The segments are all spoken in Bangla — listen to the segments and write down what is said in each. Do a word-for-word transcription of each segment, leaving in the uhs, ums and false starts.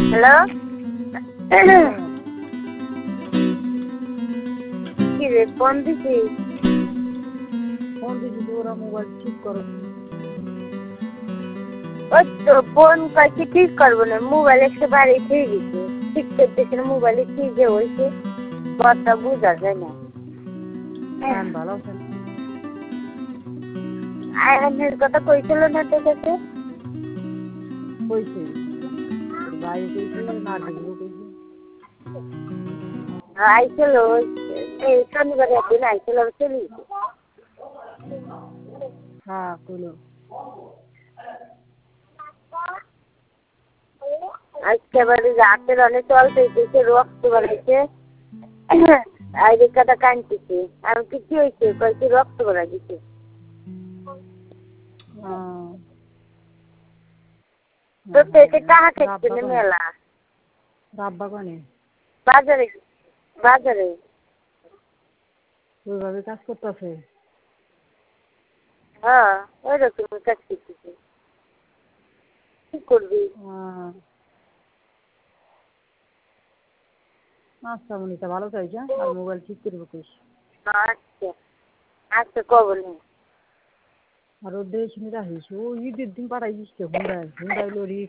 হ্যালো কি রে ফোন দিছিস? ফোন দিছি তো ওরা মোবাইল ঠিক করো। ওই তো ফোন কয়েকটি ঠিক করবো না, মোবাইল একেবারে ঠিক গেছে, ঠিক করতেছে না। মোবাইলে কি যে হয়েছে কথা বোঝা যায় না। হ্যাঁ ভালো আছেন? আয়নের কথা কইছিল না তোর কাছে? কইছে ভাই কইছে নার্গিসও কইছে। আইছিল এই শনিবার একদিন আইছিল, চলি হ্যাঁ কইলো একেবারে রাতের অনেক চলতে রক্ত বাড়াইছে, আইডি কাটা কানতেছে। আমি কি কি হয়েছে কয়েকটি রক্ত বাড়া দিছে। তো পেটে কাহা খেয়েছিল মেলা রাব্বা কনে বাজারে বাজারে ওইভাবে কাজ করতেছে। হ্যাঁ ওইরকম কাজ করতেছে, কি করবি? আচ্ছা মনিতা ভালো চাইছে আর মোবাইল ঠিক করবো কইস। আচ্ছা আচ্ছা কব না। আর ও দেশ নিয়ে রাখিস ও ঈদের দিন পাঠাই দিচ্ছে হুন্ডাই হুন্ডাই লরি।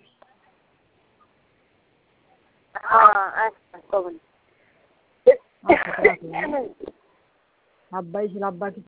হ্যাঁ আচ্ছা কব না। আব্বাই ছিল আব্বা